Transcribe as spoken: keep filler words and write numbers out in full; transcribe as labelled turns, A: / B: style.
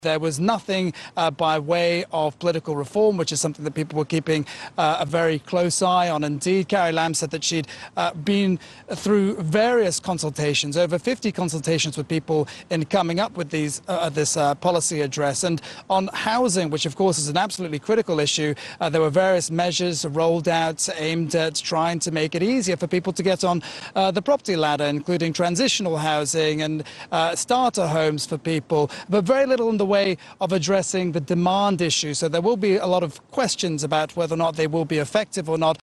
A: There was nothing uh, by way of political reform, which is something that people were keeping uh, a very close eye on. Indeed, Carrie Lam said that she'd uh, been through various consultations, over fifty consultations with people in coming up with these uh, this uh, policy address. And on housing, which of course is an absolutely critical issue, uh, there were various measures rolled out aimed at trying to make it easier for people to get on uh, the property ladder, including transitional housing and uh, starter homes for people, but very little in the way of addressing the demand issue. So there will be a lot of questions about whether or not they will be effective or not.